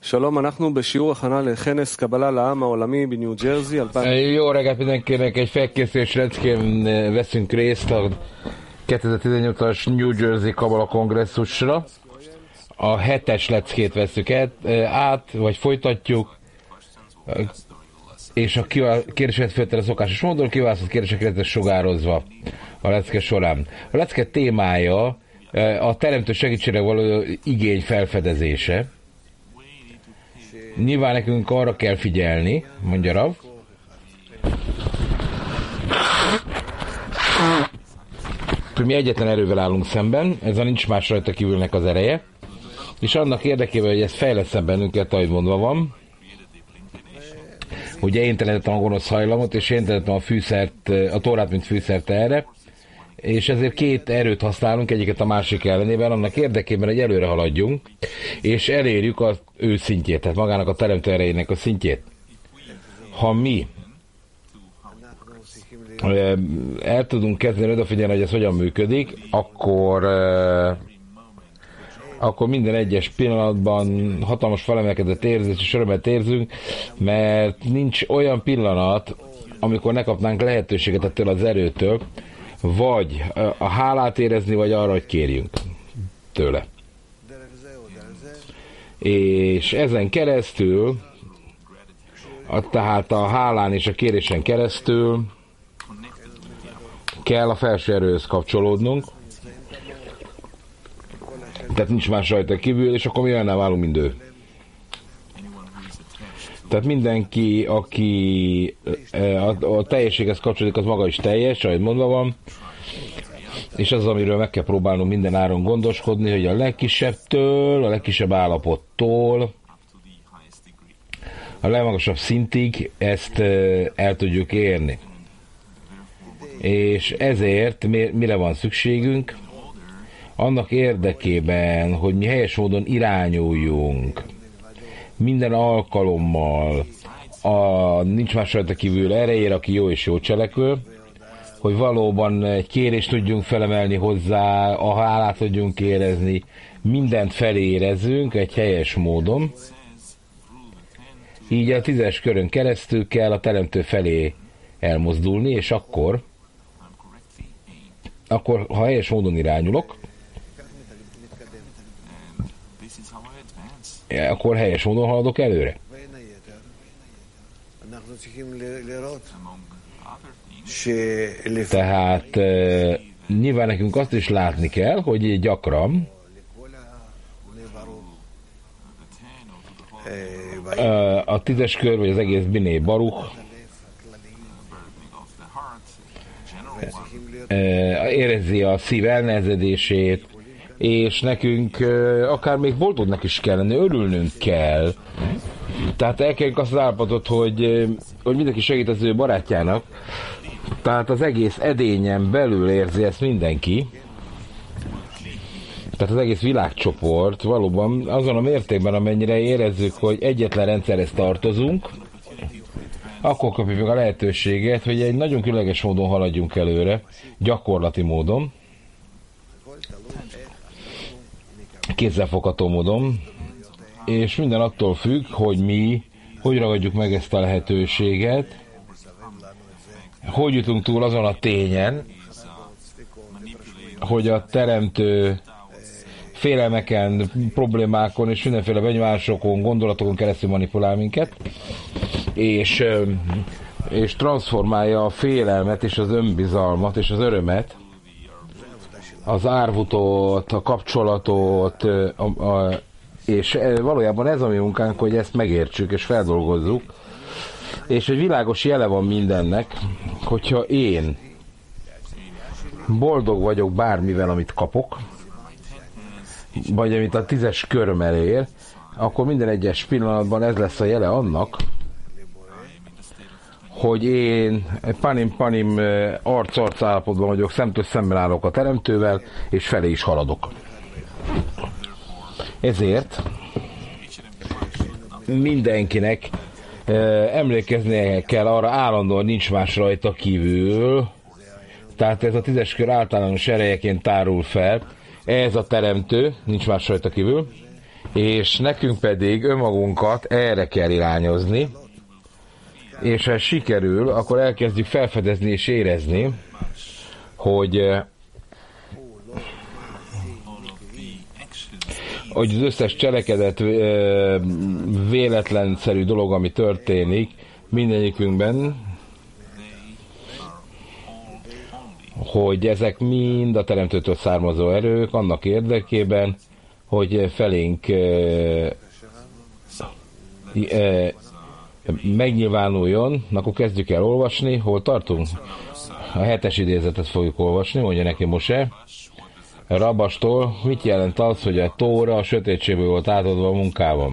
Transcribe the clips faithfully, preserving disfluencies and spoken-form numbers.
שלום, אנחנו בשיעור הכנה לכנס קבלה לעם העולמי בניו ג'רזי אלפיים... Jó reggelt mindenkinek, egy felkészülés leckén veszünk részt a kétezer-tizennyolcas New Jersey Kabala kongresszusra. A hetes leckét veszük át, vagy folytatjuk, és a kérdéseket föltel a szokásos módon kiválasztott kérdéseket lesz sugározva a lecke során. A lecke témája a teremtő segítségre való igény felfedezése. Nyilván nekünk arra kell figyelni, mondja Rav, hogy mi egyetlen erővel állunk szemben, ez a nincs más rajta kívülnek az ereje, és annak érdekében, hogy ez fejleszem bennünket, ahogy mondva van, ugye én teletettem a gonosz hajlamot, és én teletettem a fűszert, a tórát, mint fűszert erre, és ezért két erőt használunk, egyiket a másik ellenében, annak érdekében, hogy előre haladjunk, és elérjük az ő szintjét, tehát magának a teremtő erejének a szintjét. Ha mi el tudunk kezdeni odafigyelni, hogy ez hogyan működik, akkor, akkor minden egyes pillanatban hatalmas felemelkedett érzés és örömet érzünk, mert nincs olyan pillanat, amikor ne kapnánk lehetőséget ettől az erőtől, vagy a hálát érezni, vagy arra, hogy kérjünk tőle. És ezen keresztül, a, tehát a hálán és a kérésen keresztül kell a felső erőhöz kapcsolódnunk, tehát nincs más rajta kívül, és akkor mi olyan válunk, mint ő. Tehát mindenki, aki a, a teljességhez kapcsolódik, az maga is teljes, ahogy mondva van, és az, amiről meg kell próbálnunk minden áron gondoskodni, hogy a legkisebbtől, a legkisebb állapottól a legmagasabb szintig ezt el tudjuk érni. És ezért mire van szükségünk? Annak érdekében, hogy mi helyes módon irányuljunk minden alkalommal a nincs más rajta kívül erejére, aki jó és jó cselekvő, hogy valóban egy kérést tudjunk felemelni hozzá, a hálát tudjunk érezni, mindent felé érezzünk egy helyes módon. Így a tízes körön keresztül kell a teremtő felé elmozdulni, és akkor, akkor ha helyes módon irányulok, akkor helyes módon haladok előre. Tehát uh, nyilván nekünk azt is látni kell, hogy gyakran uh, a tízes kör, vagy az egész Biné Baruch uh, érezi a szív elnehezedését, és nekünk uh, akár még boldognak is kellene, örülnünk kell. Tehát elkerüljük azt az állapotot, hogy, hogy mindenki segít az ő barátjának. Tehát az egész edényen belül érzi ezt mindenki. Tehát az egész világcsoport valóban azon a mértékben, amennyire érezzük, hogy egyetlen rendszerhez tartozunk, akkor kapjuk meg a lehetőséget, hogy egy nagyon különleges módon haladjunk előre, gyakorlati módon, kézzelfogható módon, és minden attól függ, hogy mi hogy ragadjuk meg ezt a lehetőséget, hogy jutunk túl azon a tényen, hogy a teremtő félelmeken, problémákon és mindenféle benyomásokon, gondolatokon keresztül manipulál minket, és, és transformálja a félelmet és az önbizalmat és az örömet, az árvutot, a kapcsolatot, a, a, és valójában ez a mi munkánk, hogy ezt megértsük és feldolgozzuk, és egy világos jele van mindennek, hogyha én boldog vagyok bármivel, amit kapok, vagy amit a tízes köröm elér, akkor minden egyes pillanatban ez lesz a jele annak, hogy én panim-panim arc-arc állapotban vagyok, szemtől szemben állok a teremtővel, és felé is haladok. Ezért mindenkinek emlékeznie kell arra állandóan, nincs más rajta kívül, tehát ez a tízes kör általános erejeként tárul fel, ez a teremtő, nincs más rajta kívül, és nekünk pedig önmagunkat erre kell irányozni, és ha ez sikerül, akkor elkezdjük felfedezni és érezni, hogy hogy az összes cselekedet véletlenszerű dolog, ami történik mindegyikünkben, hogy ezek mind a Teremtőtől származó erők annak érdekében, hogy felénk e, e, megnyilvánuljon. Akkor kezdjük el olvasni. Hol tartunk? A hetes idézetet fogjuk olvasni, mondja neki Mose. Rabastól mit jelent az, hogy a Tóra a sötétségből volt átadva a munkában?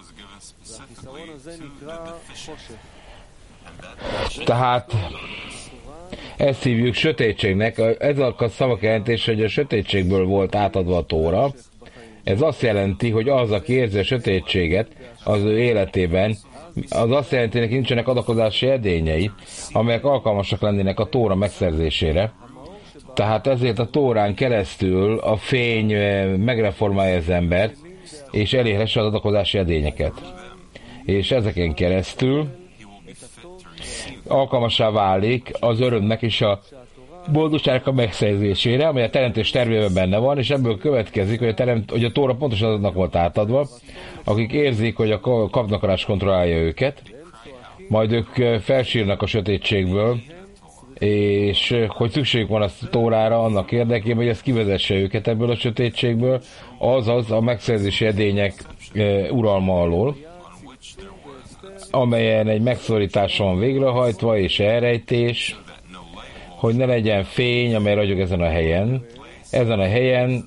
Tehát ezt hívjuk sötétségnek. Ez a szavak jelentése, hogy a sötétségből volt átadva a Tóra. Ez azt jelenti, hogy az, aki érzi a sötétséget az ő életében, az azt jelenti, hogy nincsenek adakozási edényei, amelyek alkalmasak lennének a Tóra megszerzésére. Tehát ezért a Tórán keresztül a fény megreformálja az embert, és elérhesse az adakozási edényeket. És ezeken keresztül alkalmassá válik az örömnek és a boldogságnak a megszerzésére, amely a teremtés tervében benne van, és ebből következik, hogy a, teremt, hogy a Tóra pontosan azoknak volt átadva, akik érzik, hogy a kapnakarás kontrollálja őket, majd ők felsírnak a sötétségből, és hogy szükségük van a Tórára annak érdekében, hogy ez kivezesse őket ebből a sötétségből, azaz a megszerzési edények uralma alól, amelyen egy megszorítás van végrehajtva, és elrejtés, hogy ne legyen fény, amely ragyog ezen a helyen. Ezen a helyen,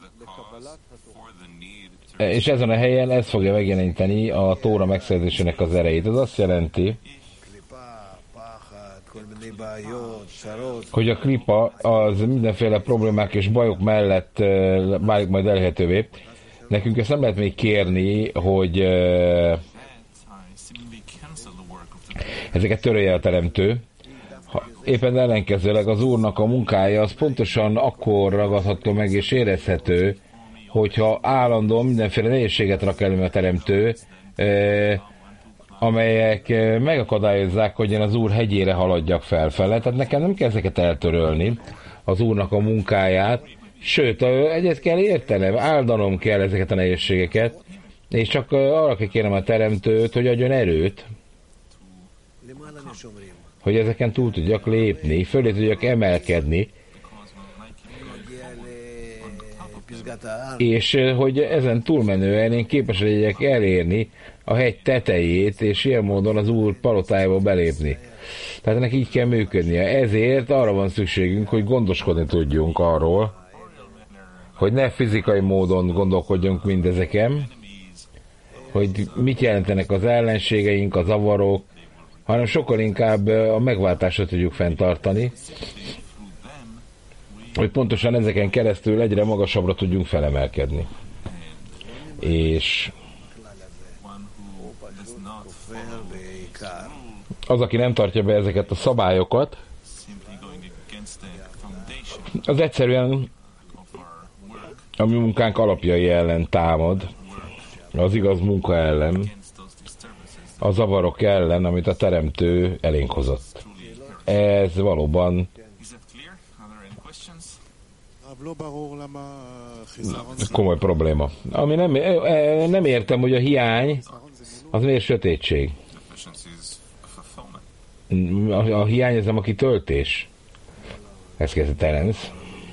és ezen a helyen ez fogja megjeleníteni a Tóra megszerzésének az erejét. Ez azt jelenti, hogy a klipa az mindenféle problémák és bajok mellett válik majd elérhetővé. Nekünk ezt nem lehet még kérni, hogy ezeket törölje a teremtő. Ha éppen ellenkezőleg az Úrnak a munkája az pontosan akkor ragadható meg és érezhető, hogyha állandóan mindenféle nehézséget rak elő a teremtő, amelyek megakadályozzák, hogy én az Úr hegyére haladjak felfele. Tehát nekem nem kell ezeket eltörölni, az Úrnak a munkáját, sőt, egyet kell értenem, áldanom kell ezeket a nehézségeket, és csak arra kell kérnem a teremtőt, hogy adjon erőt, hogy ezeken túl tudjak lépni, fölé tudjak emelkedni, és hogy ezen túlmenően én képes legyek elérni a hegy tetejét, és ilyen módon az Úr palotájába belépni. Tehát ennek így kell működnie. Ezért arra van szükségünk, hogy gondoskodni tudjunk arról, hogy ne fizikai módon gondolkodjunk mindezeken, hogy mit jelentenek az ellenségeink, a zavarok, hanem sokkal inkább a megváltásra tudjuk fenntartani, hogy pontosan ezeken keresztül egyre magasabbra tudjunk felemelkedni. És az, aki nem tartja be ezeket a szabályokat, az egyszerűen a mi munkánk alapjai ellen támad, az igaz munka ellen, a zavarok ellen, amit a teremtő elénk hozott. Ez valóban komoly probléma. Ami nem, nem értem, hogy a hiány az miért sötétség. A, a hiány ez nem a kitöltés. Ez kezdett Terence.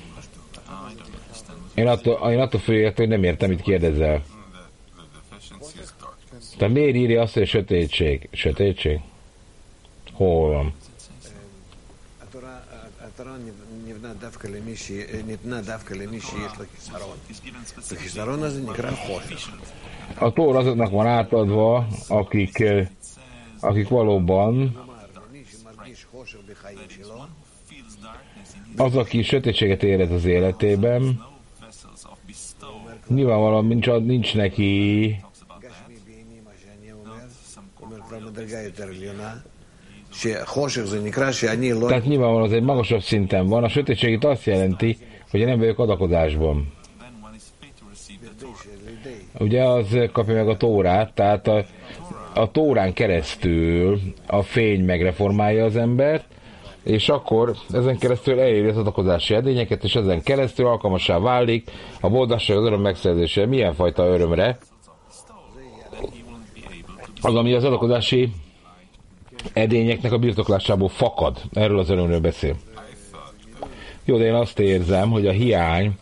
Én attól, én attól főért, hogy nem értem, mit kérdezel. Tehát miért írja azt, hogy sötétség? Sötétség? Hol van? A Tóra azoknak van átadva, akik, akik valóban az, aki sötétséget érez az életében, nyilvánvalóan nincs, nincs neki tehát nyilvánvalóan az egy magasabb szinten van. A sötétség itt azt jelenti, hogy én nem vagyok adakozásban. ugye az kapja meg a tórát, tehát a, a tórán keresztül a fény megreformálja az embert, és akkor ezen keresztül eléri az adakozási edényeket, és ezen keresztül alkalmassá válik a boldogság, az öröm megszerzése. Milyen fajta örömre? Az, ami az adakozási edényeknek a birtoklásából fakad. Erről az örömről beszél. Jó, de én azt érzem, hogy a hiány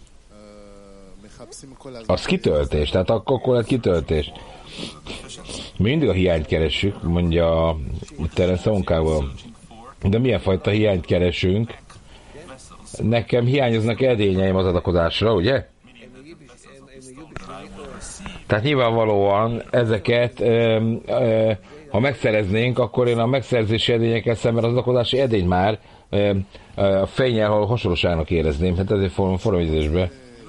az kitöltés, tehát akkor lett kitöltés. Mindig a hiányt keressük, mondja Terence munkával. De milyen fajta hiányt keresünk? Nekem hiányoznak edényeim az adakozásra, ugye? Tehát nyilvánvalóan ezeket, ö, ö, ha megszereznénk, akkor én a megszerzési edényekkel szemben az adakozási edény már ö, ö, a fényel hasonlóságnak érezném, hát ezért fogom formizésbe.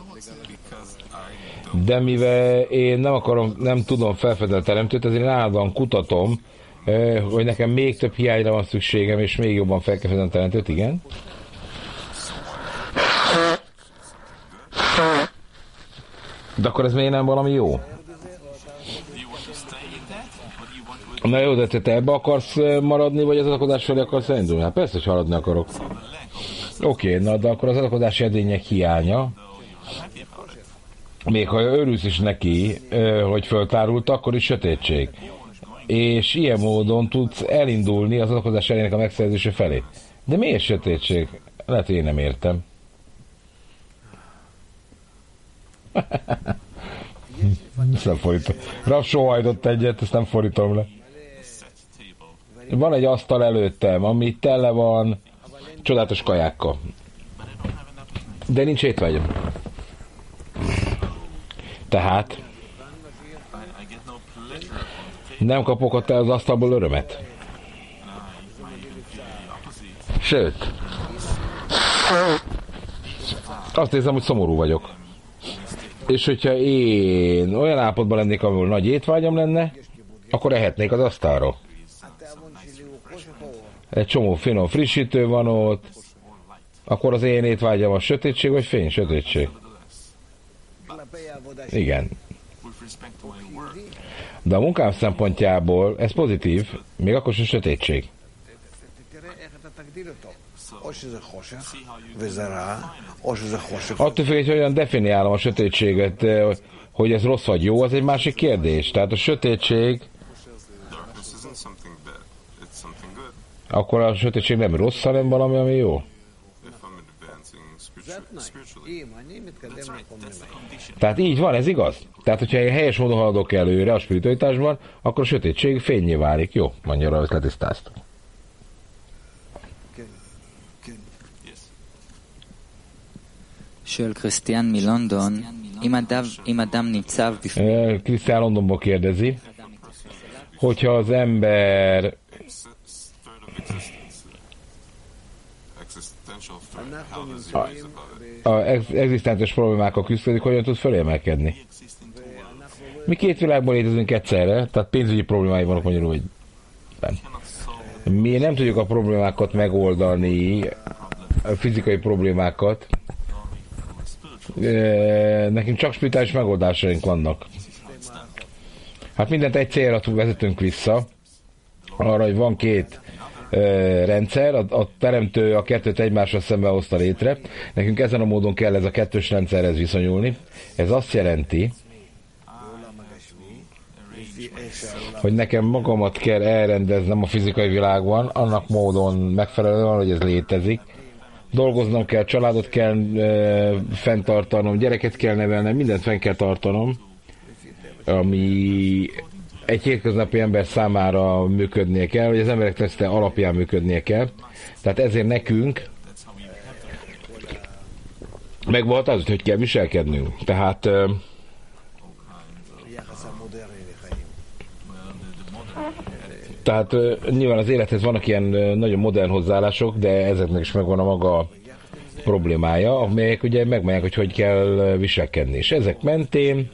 De mivel én nem akarom, nem tudom felfedezni a teremtőt, ezért én állandóan kutatom, ö, hogy nekem még több hiányra van szükségem, és még jobban fel kell fedezni a teremtőt, igen. De akkor ez miért nem valami jó? Na jó, de te ebbe akarsz maradni, vagy az adakozás felé akarsz elindulni? Hát persze, hogy haladni akarok. Oké, okay, na de akkor az adakozási edények hiánya, még ha örülsz is neki, hogy föltárult, akkor is sötétség. És ilyen módon tudsz elindulni az adakozás edények a megszerzése felé. De miért sötétség? Lehet, hogy én nem értem. Ezt nem fordítom. Rá sóhajtott egyet, ezt nem fordítom le. Van egy asztal előttem, ami tele van csodálatos kajákkal. De nincs étvágyam. Tehát nem kapok ott az asztalból örömet. Sőt, azt érzem, hogy szomorú vagyok. És hogyha én olyan állapotban lennék, ahol nagy étvágyam lenne, akkor ehetnék az asztalról. Egy csomó finom frissítő van ott, akkor az én étvágyam a sötétség, vagy fény? Sötétség. Igen. De a munkám szempontjából ez pozitív, még akkor sem sötétség. Attól függ, hogy olyan definiálom a sötétséget, hogy ez rossz vagy jó, az egy másik kérdés. Tehát a sötétség, akkor a sötétség nem rossz, hanem valami, ami jó. Tehát így van, ez igaz? Tehát, hogyha én helyes módon haladok előre a spiritualitásban, akkor a sötétség fényé válik. Jó, mondja arra, hogy letisztáztuk. שואל קריסטיאן מלונדון, אם אדם, אם אדם ניצב בפני... Krisztián Londonból kérdezi, hogyha az ember a, a egzisztens problémákkal küzdik, hogyan tud fölemelkedni? Mi két világban létezünk egyszerre, tehát pénzügyi problémái vannak magyarul, hogy nem. Mi nem tudjuk a problémákat megoldani, a fizikai problémákat. Nekünk csak spirituális megoldásaink vannak. Hát mindent egy célra vezetünk vissza, arra, hogy van két uh, rendszer, a, a teremtő a kettőt egymással szemben hozta létre. Nekünk ezen a módon kell ez a kettős rendszerhez viszonyulni. Ez azt jelenti, hogy nekem magamat kell elrendeznem a fizikai világban, annak módon megfelelően, hogy ez létezik. Dolgoznom kell, családot kell e, fenntartanom, gyereket kell nevelnem, mindent fenn kell tartanom, ami egy hétköznapi ember számára működnie kell, vagy az emberek teszte alapján működnie kell. Tehát ezért nekünk megvolt az, hogy kell viselkednünk. Tehát e, Tehát nyilván az élethez vannak ilyen nagyon modern hozzáállások, de ezeknek is megvan a maga problémája, amelyek ugye megmondják, hogy hogy kell viselkedni. És ezek mentén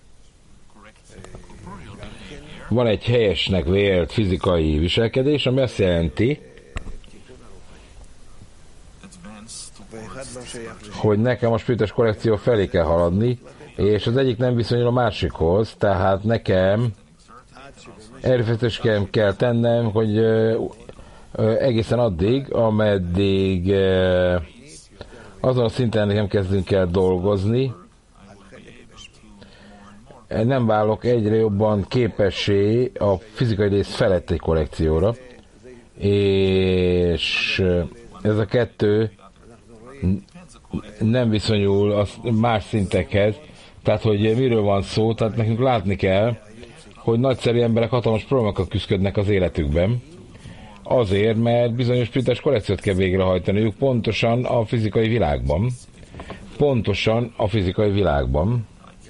van egy helyesnek vélt fizikai viselkedés, ami azt jelenti, hogy nekem a spirites korrekció felé kell haladni, és az egyik nem viszonyul a másikhoz, tehát nekem erőfeszítést kell tennem, hogy egészen addig, ameddig azon a szinten nekem kezdünk el dolgozni, nem válok egyre jobban képessé a fizikai rész felett egy korrekcióra, és ez a kettő nem viszonyul a más szintekhez, tehát hogy miről van szó, tehát nekünk látni kell, hogy nagyszerű emberek hatalmas problémákkal küzdködnek az életükben, azért, mert bizonyos spirituális korrekciót kell végrehajtaniuk pontosan a fizikai világban. Pontosan a fizikai világban.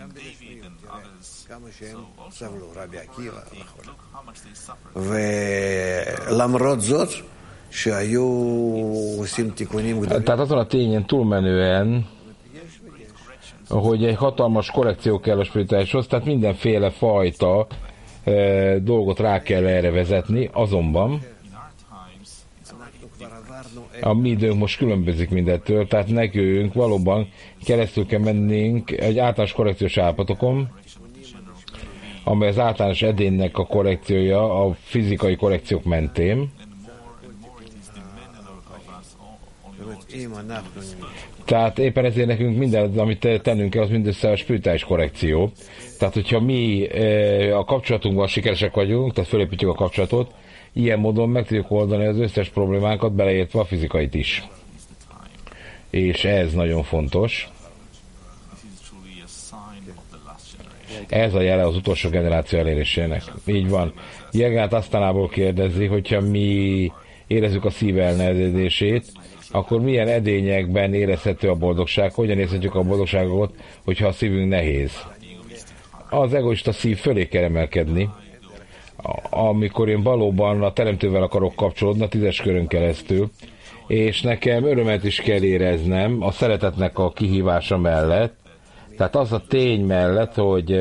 Tehát azon a tényen túlmenően, hogy egy hatalmas korrekció kell a spirituálishoz, tehát mindenféle fajta e, dolgot rá kell erre vezetni, azonban a mi időnk most különbözik mindettől, tehát nekünk valóban keresztül kell mennünk egy általános korrekciós állapotokon, amely az általános edénnek a korrekciója a fizikai korrekciók mentén. Tehát éppen ezért nekünk minden, amit tennünk kell, az mindössze a spirituális korrekció. Tehát, hogyha mi a kapcsolatunkban sikeresek vagyunk, tehát fölépítjük a kapcsolatot, ilyen módon meg tudjuk oldani az összes problémánkat, beleértve a fizikait is. És ez nagyon fontos. Ez a jele az utolsó generáció elérésének. Így van. Jegát Asztánából kérdezi, hogyha mi érezzük a szív elnehezedését, akkor milyen edényekben érezhető a boldogság, hogyan érezhetjük a boldogságot, hogyha a szívünk nehéz. Az egoista szív fölé kell emelkedni, amikor én valóban a teremtővel akarok kapcsolódni a tízes körön keresztül, és nekem örömet is kell éreznem a szeretetnek a kihívása mellett, tehát az a tény mellett, hogy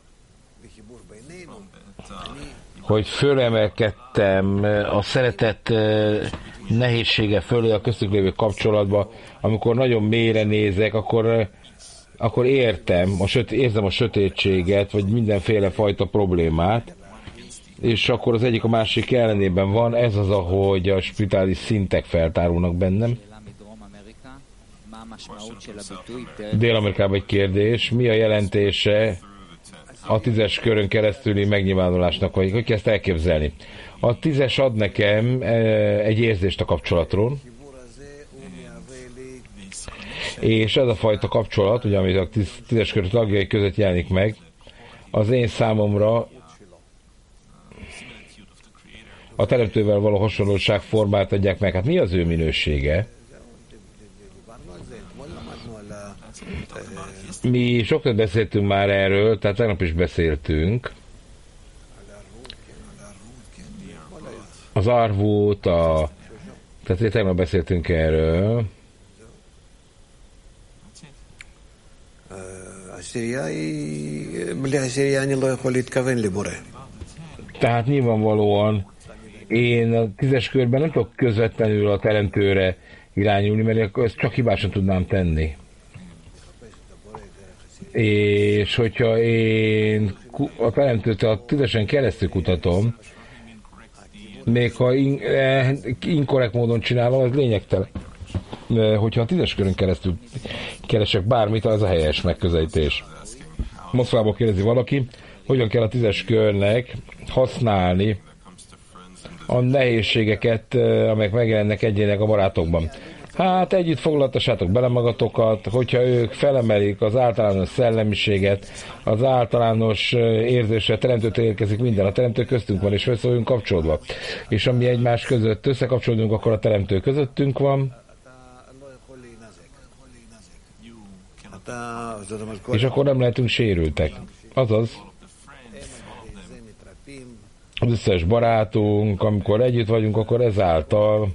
hogy fölemelkedtem a szeretet nehézsége fölé a köztük lévő kapcsolatba, amikor nagyon mélyre nézek, akkor, akkor értem, a söt, érzem a sötétséget, vagy mindenféle fajta problémát, és akkor az egyik a másik ellenében van, ez az, ahogy a spirituális szintek feltárulnak bennem. Dél-Amerikában egy kérdés, mi a jelentése a tízes körön keresztüli megnyilvánulásnak, vagy hogy kell ezt elképzelni? A tízes ad nekem egy érzést a kapcsolatról, és ez a fajta kapcsolat, ugye, amit a tízes kör tagjai között jelenik meg, az én számomra a teremtővel való hasonlóság formát adják meg. Hát mi az ő minősége? Mi sokat beszéltünk már erről, tehát tegnap is beszéltünk. Az Arvút, a... tehát tegnap beszéltünk erről. Tehát nyilvánvalóan én a tízes körben nem tudok közvetlenül a teremtőre irányulni, mert ezt csak hibásan tudnám tenni. És hogyha én a teremtőt a tízesen keresztül kutatom, még ha in, eh, inkorrekt módon csinálom, ez lényegtelen. Hogyha a tízes körön keresztül keresek bármit, az a helyes megközelítés. Moszkvából kérdezi valaki, hogyan kell a tízes körnek használni a nehézségeket, amelyek megjelennek egyének a barátokban. Hát együtt foglaltassátok bele magatokat, hogyha ők felemelik az általános szellemiséget, az általános érzésre, teremtőtől érkezik minden, a teremtő köztünk van, és össze vagyunk kapcsolódva. És ami egymás között összekapcsolódunk, akkor a teremtő közöttünk van, és akkor nem lehetünk sérültek. Azaz, az összes barátunk, amikor együtt vagyunk, akkor ezáltal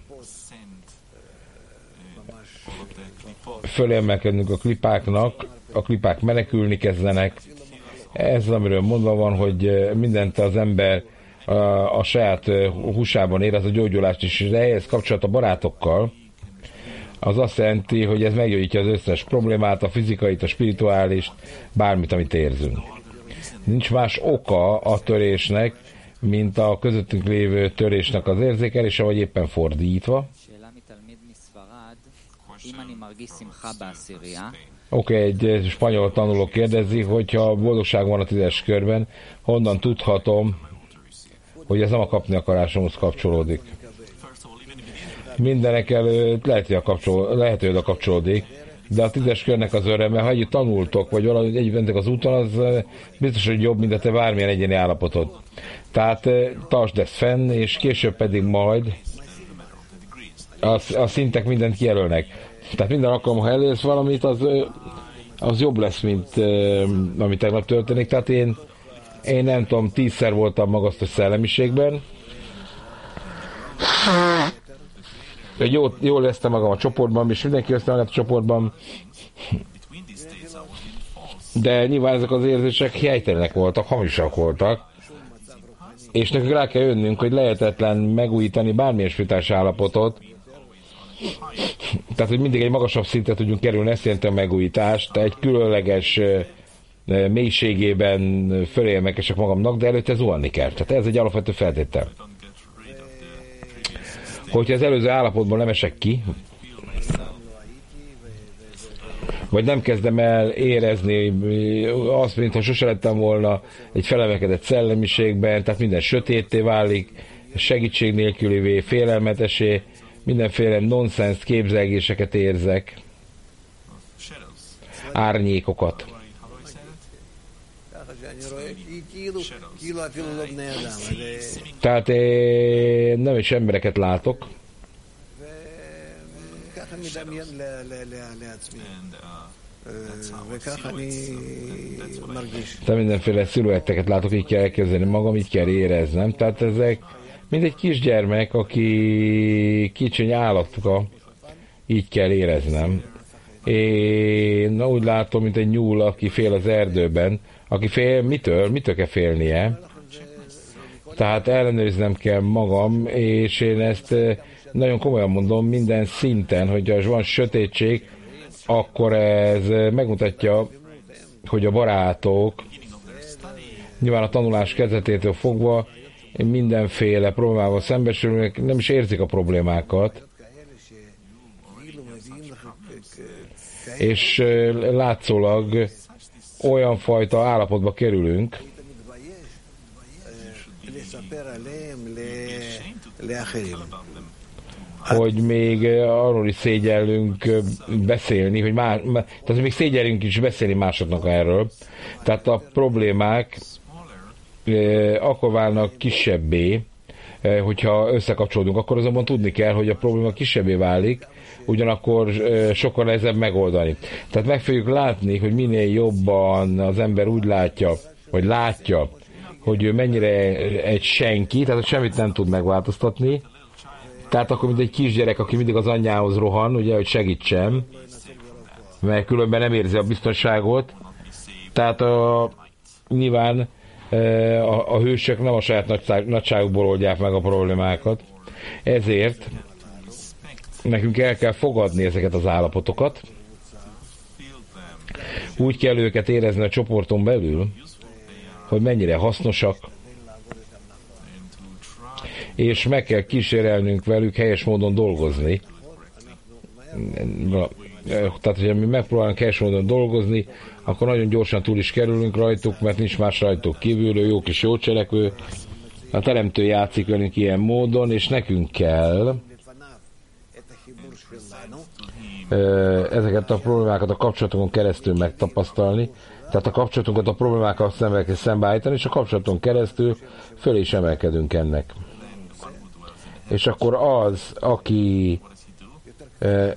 fölemelkedünk a klipáknak, a klipák menekülni kezdenek. Ez az, amiről mondva van, hogy mindent az ember a, a saját húsában érez, a gyógyulást is, de ehhez kapcsolat a barátokkal, az azt jelenti, hogy ez meggyógyítja az összes problémát, a fizikait, a spirituális, bármit, amit érzünk. Nincs más oka a törésnek, mint a közöttünk lévő törésnek az érzékelése, vagy éppen fordítva. Oké, okay, egy spanyol tanuló kérdezi, hogyha boldogság van a tízes körben, honnan tudhatom, hogy ez nem a kapni akarásomhoz kapcsolódik. Mindenek előtt lehet, hogy a, kapcsol, lehet, hogy a kapcsolódik, de a tízes körnek az öröme, ha együtt tanultok, vagy valahogy együtt mentek az úton, az biztos, hogy jobb, mint a te bármilyen egyéni állapotod. Tehát tartsd ezt fenn, és később pedig majd a, a szintek mindent kijelölnek. Tehát minden alkalom, ha elérsz valamit, az, az jobb lesz, mint ami tegnap történik. Tehát én, én nem tudom, tízszer voltam magasztos szellemiségben. Jól, jól éreztem magam a csoportban, és mindenki érezte magát a csoportban. De nyilván ezek az érzések helytelenek voltak, hamisak voltak. És nekünk rá kell jönnünk, hogy lehetetlen megújítani bármilyen spirituális állapotot. Tehát, hogy mindig egy magasabb szintre tudjunk kerülni, ezt jelenti a megújítást, egy különleges mélységében fölélmekesek magamnak, de előtte zuhanni kell. Tehát ez egy alapvető feltétel. Hogyha az előző állapotból nem esek ki, vagy nem kezdem el érezni azt, mintha sose lettem volna egy felemelkedett szellemiségben, tehát minden sötétté válik, segítség nélkülivé, félelmetesé, mindenféle nonsens képzelgéseket érzek, árnyékokat. Tehát én nem is embereket látok. Tehát mindenféle sziluetteket látok, így kell elképzelni magam, így kell éreznem. Tehát ezek mint egy kisgyermek, aki kicsiny állatka, így kell éreznem. Én úgy látom, mint egy nyúl, aki fél az erdőben, aki fél, mitől? Mitől kell félnie? Tehát ellenőriznem kell magam, és én ezt nagyon komolyan mondom minden szinten, hogy ha van sötétség, akkor ez megmutatja, hogy a barátok, nyilván a tanulás kezdetétől fogva, mindenféle problémával szembesülnek, nem is érzik a problémákat, és látszólag olyan fajta állapotba kerülünk, hogy még arról is szégyellünk beszélni, hogy más, tehát még szégyellünk is beszélni másoknak erről. Tehát a problémák akkor válnak kisebbé, hogyha összekapcsolódunk, akkor azonban tudni kell, hogy a probléma kisebbé válik, ugyanakkor sokkal nehezebb megoldani. Tehát meg fogjuk látni, hogy minél jobban az ember úgy látja, vagy látja, hogy ő mennyire egy senki, tehát semmit nem tud megváltoztatni, tehát akkor mint egy kisgyerek, aki mindig az anyjához rohan, ugye, hogy segítsem, mert különben nem érzi a biztonságot. Tehát a, nyilván a, a hősök nem a saját nagyságukból oldják meg a problémákat. Ezért nekünk el kell fogadni ezeket az állapotokat. Úgy kell őket érezni a csoporton belül, hogy mennyire hasznosak, és meg kell kísérelnünk velük helyes módon dolgozni. Tehát, hogyha mi megpróbálunk helyes módon dolgozni, akkor nagyon gyorsan túl is kerülünk rajtuk, mert nincs más rajtuk kívül, jó kis jó cselekvő. A teremtő játszik velünk ilyen módon, és nekünk kell ezeket a problémákat a kapcsolatokon keresztül megtapasztalni. Tehát a kapcsolatunkat a problémákkal szembe kell szembeállítani, és a kapcsolaton keresztül fölé is emelkedünk ennek. És akkor az, aki ö,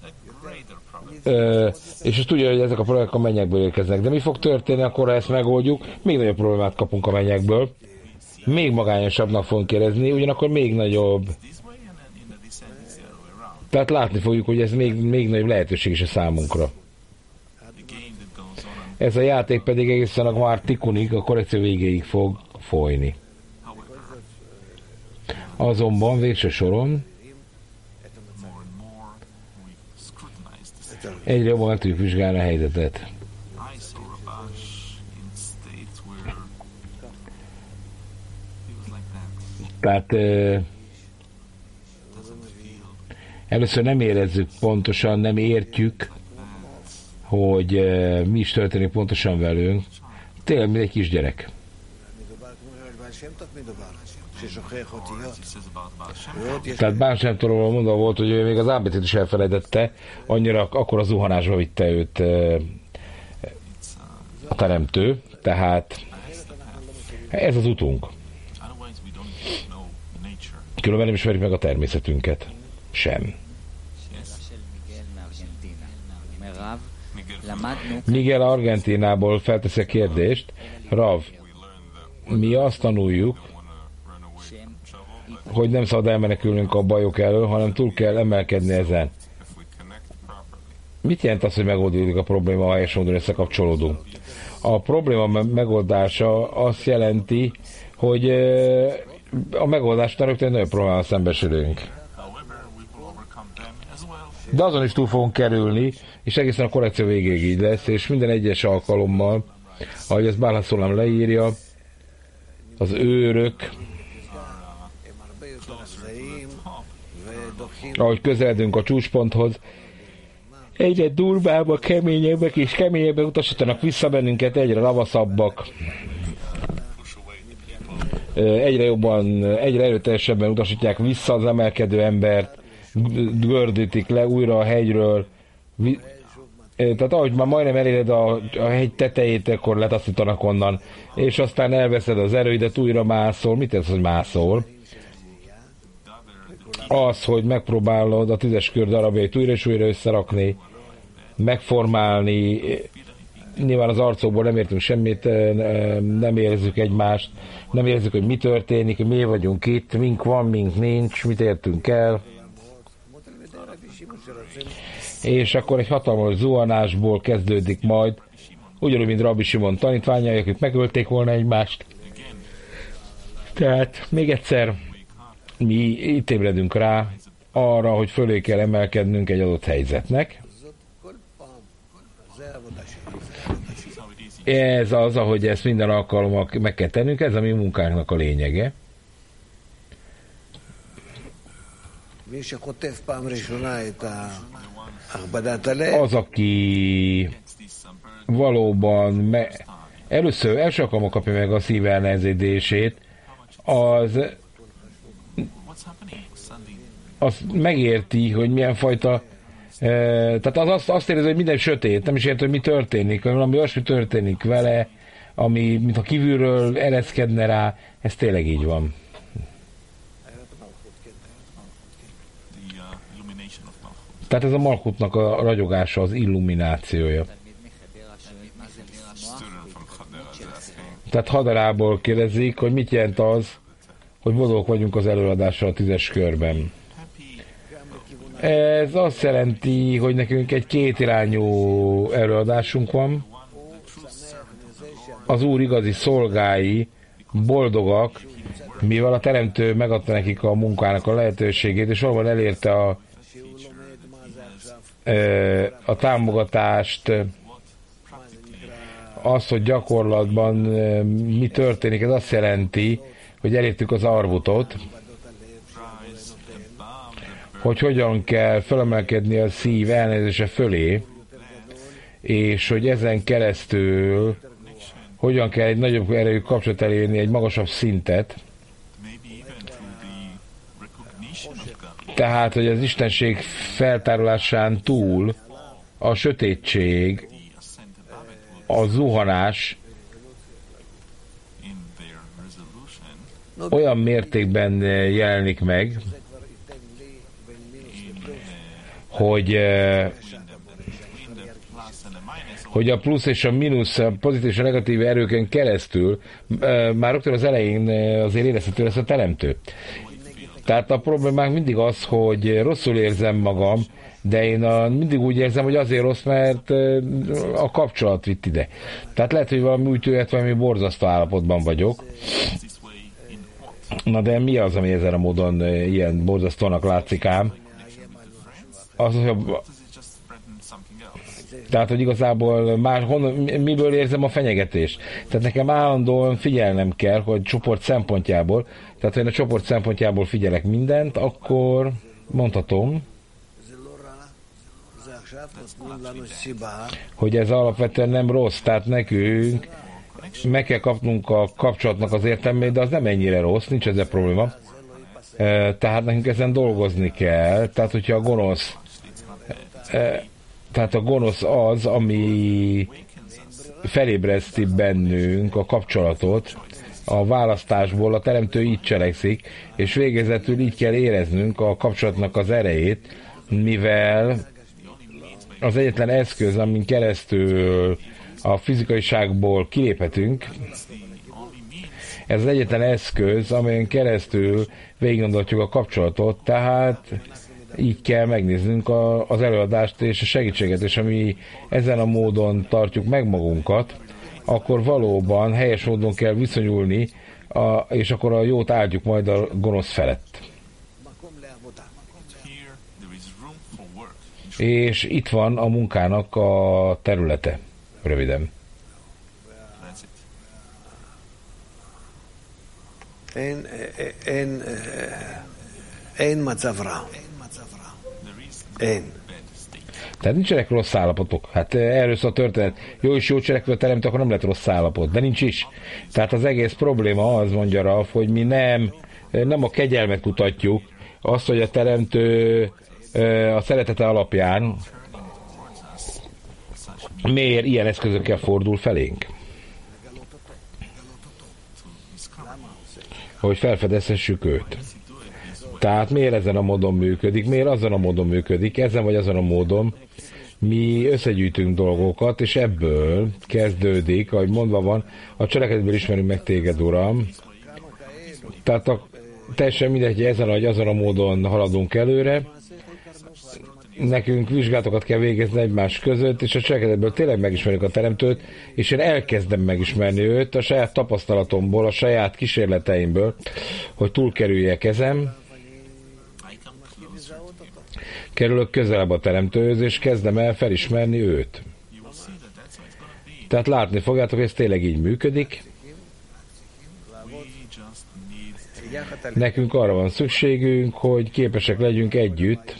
ö, és azt tudja, hogy ezek a problémák a mennyekből érkeznek. De mi fog történni, akkor ha ezt megoldjuk, még nagyobb problémát kapunk a mennyekből, még magányosabbnak fogunk érezni, ugyanakkor még nagyobb. Tehát látni fogjuk, hogy ez még, még nagyobb lehetőség is a számunkra. Ez a játék pedig egészen a már tikunig, a korrekció végéig fog folyni. Azonban végső soron egyre jobban meg tudjuk vizsgálni a helyzetet. Tehát először nem érezzük pontosan, nem értjük, hogy mi is történik pontosan velünk. Tényleg, mint egy kisgyerek. Tehát Baal Shem Tovról mondva volt, hogy ő még az á bé cét is elfelejtette, annyira akkor a zuhanásba vitte őt a teremtő. Tehát ez az utunk. Különben nem ismerjük meg a természetünket. Sem. Miguel Argentinából felteszi a kérdést. Rav, mi azt tanuljuk, hogy nem szabad elmenekülnünk a bajok elől, hanem túl kell emelkedni ezen. Mit jelent az, hogy megoldódik a probléma, ha helyes módon összekapcsolódunk? A probléma megoldása azt jelenti, hogy a megoldás után rögtön nagyon problémával szembesülünk. De azon is túl fogunk kerülni, és egészen a korrekció végéig így lesz, és minden egyes alkalommal, ahogy ezt Baal HaSulam leírja, az őrök, ahogy közeledünk a csúcsponthoz, egyre durvábbak, keményebbek és keményebbek utasítanak vissza bennünket, egyre ravaszabbak, egyre jobban, egyre erőteljesebben utasítják vissza az emelkedő embert, gördítik le újra a hegyről, tehát ahogy már majdnem eléred a, a hegy tetejét, akkor letaszítanak onnan, és aztán elveszed az erőidet, újra mászol. Mit ez, hogy mászol? Az, hogy megpróbálod a tízes kör darabjait újra és újra összerakni, megformálni, nyilván az arcokból nem értünk semmit, nem érezzük egymást, nem érezzük, hogy mi történik, hogy mi vagyunk itt, mink van, mink nincs, mit értünk el. És akkor egy hatalmas zuhanásból kezdődik majd, ugyanúgy, mint Rabbi Simon tanítványai, akik megölték volna egymást. Tehát még egyszer mi itt ébredünk rá arra, hogy fölé kell emelkednünk egy adott helyzetnek. Ez az, ahogy ezt minden alkalommal meg kell tennünk, ez a mi munkánknak a lényege. Az, aki valóban me- először, első alkalommal kapja meg a szív elnehezedését, az, az megérti, hogy milyen fajta, e, tehát az azt, azt érzi, hogy minden sötét, nem is érti, hogy mi történik, valami olyasmi történik vele, ami, mintha kívülről ereszkedne rá, ez tényleg így van. Tehát ez a Malkutnak a ragyogása, az illuminációja. Tehát Haderából kérdezik, hogy mit jelent az, hogy boldogok vagyunk az előadással a tízes körben. Ez azt jelenti, hogy nekünk egy kétirányú előadásunk van. Az Úr igazi szolgái boldogak, mivel a Teremtő megadta nekik a munkának a lehetőségét, és valóban elérte a a támogatást, az, hogy gyakorlatban mi történik, ez azt jelenti, hogy elértük az arvutot, hogy hogyan kell felemelkedni a szív elnézése fölé, és hogy ezen keresztül hogyan kell egy nagyobb erejű kapcsolat elérni, egy magasabb szintet. Tehát, hogy az istenség feltárolásán túl a sötétség, a zuhanás olyan mértékben jelenik meg, hogy hogy a plusz és a mínusz, a pozitív és a negatív erőken keresztül már rögtön az elején azért érezhető lesz a teremtő. Tehát a problémák mindig az, hogy rosszul érzem magam, de én a, mindig úgy érzem, hogy azért rossz, mert a kapcsolat vitt ide. Tehát lehet, hogy valami úgy tűnt, valami borzasztó állapotban vagyok. Na de mi az, ami ezen a módon ilyen borzasztónak látszik ám? Az, hogy Tehát, hogy igazából már honnan, miből érzem a fenyegetést. Tehát nekem állandóan figyelnem kell, hogy csoport szempontjából, tehát ha én a csoport szempontjából figyelek mindent, akkor mondhatom, hogy ez alapvetően nem rossz, tehát nekünk meg kell kapnunk a kapcsolatnak az értelmét, de az nem ennyire rossz, nincs ezzel probléma. Tehát nekünk ezen dolgozni kell, tehát hogyha a gonosz tehát a gonosz az, ami felébreszti bennünk a kapcsolatot, a választásból a teremtő így cselekszik, és végezetül így kell éreznünk a kapcsolatnak az erejét, mivel az egyetlen eszköz, amin keresztül a fizikaiságból kiléphetünk, ez az egyetlen eszköz, amelyen keresztül végiggondoljuk a kapcsolatot, tehát így kell megnéznünk a, az előadást és a segítséget, és ami ezen a módon tartjuk meg magunkat, akkor valóban helyes módon kell viszonyulni, a, és akkor a jót áldjuk majd a gonosz felett. És itt van a munkának a területe, röviden. אין, אין, אין מצב רע. אין. Tehát nincsenek rossz állapotok. Hát erről szól a történet. Jó és jó cselekvő teremtő, akkor nem lett rossz állapot. De nincs is. Tehát az egész probléma az, mondja Ralf, hogy mi nem, nem a kegyelmet kutatjuk, azt, hogy a teremtő a szeretete alapján miért ilyen eszközökkel fordul felénk. Hogy felfedezhessük őt. Tehát miért ezen a módon működik, miért azon a módon működik, ezen vagy azon a módon mi összegyűjtünk dolgokat, és ebből kezdődik, ahogy mondva van, a cselekedetből ismerünk meg téged, Uram. Tehát a, teljesen mindegy, hogy ezen vagy azon a módon haladunk előre, nekünk vizsgálatokat kell végezni egymás között, és a cselekedetből tényleg megismerjük a teremtőt, és én elkezdem megismerni őt a saját tapasztalatomból, a saját kísérleteimből, hogy túlkerüljek ezen, kerülök közelebb a teremtőhöz, és kezdem el felismerni őt. Tehát látni fogjátok, hogy ez tényleg így működik. Nekünk arra van szükségünk, hogy képesek legyünk együtt